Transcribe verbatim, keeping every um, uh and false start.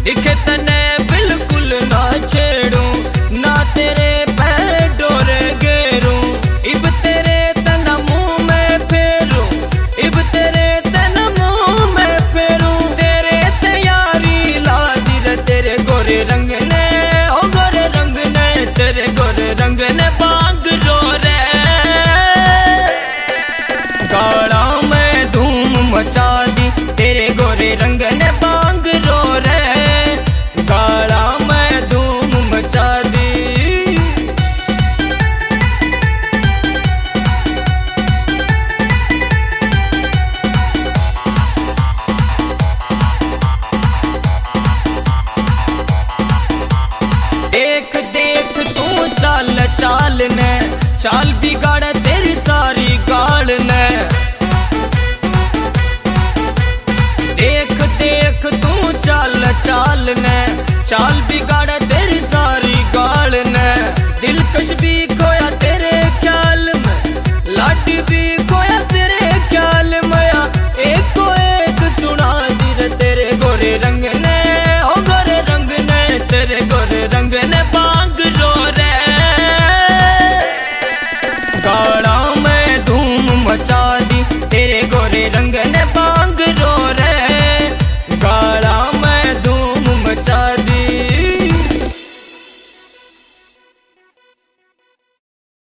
दिखे तने बिल्कुल ना छेड़ूं, ना तेरे पे डोरे गेरूं, इब तेरे तन मुंह में फेरूं, इब तेरे तन मुंह में फेरूं। तेरे तैयारी ला दी रे तेरे गोरे रंग ने, ओ गोरे रंग ने, तेरे गोरे रंग ने बांग रो रे। गाड़ा में धूम मचा दी तेरे गोरे रंग ने बांग रो रे, गाड़ा में धूम मचा दी। देख देख तू चाल चाल ने, चाल बिगाड़ तेरी सारी गाल ने। देख देख तू चाल चाल ने, चाल बिगाड़ तेरी सारी गाल ने। दिलकश भी खोया तेरे ख्याल में, लाडी भी खोया तेरे ख्याल में। एक को एक सुना दी रे तेरे गोरे रंग ने, ओ गोरे रंग ने, तेरे गोरे रंग ने बांग रो रे। गाड़ा में धूम मचा दी तेरे गोरे रंग